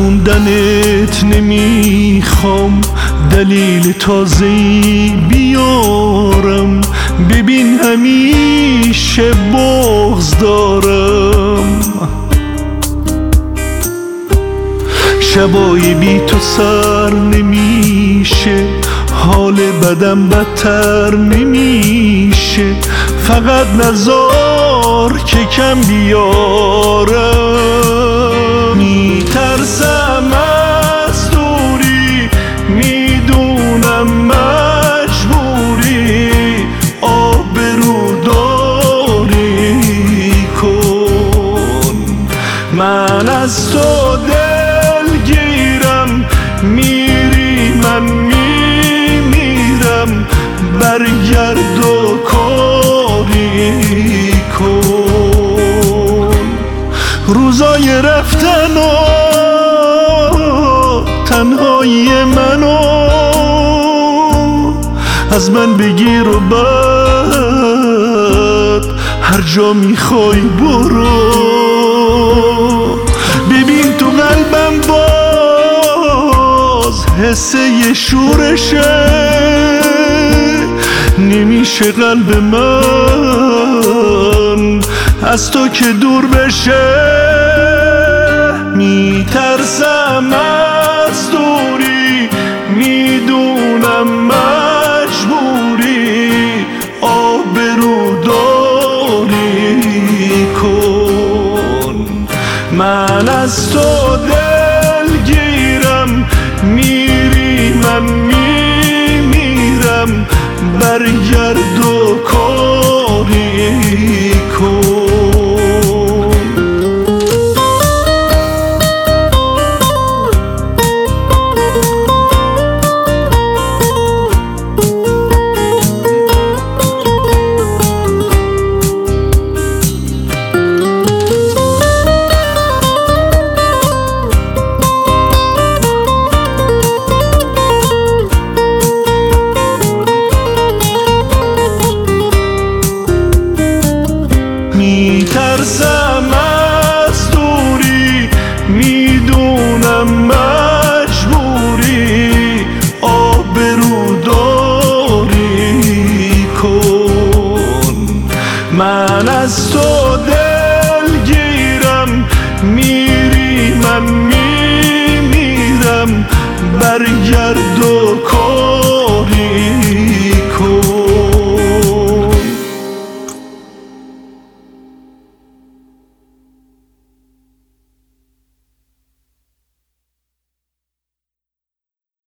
موندنت نمیخوام، دلیل تازه‌ای بیارم. ببین همیشه بغض دارم، شبای بی تو سر نمیشه، حال بدم بدتر نمیشه. فقط نذار که کم بیارم. میترسم از دوری، میدونم مجبوری، آبروداری کن. من از تو دلگیرم، میری من میمیرم، برگرد و کاری کن. روزای رفتن و تنهایی منو از من بگیر و بعد هر جا میخوای برو. ببین تو قلبم باز حسه یه شورشه، نمیشه قلب من از تو که دور بشه. میترسم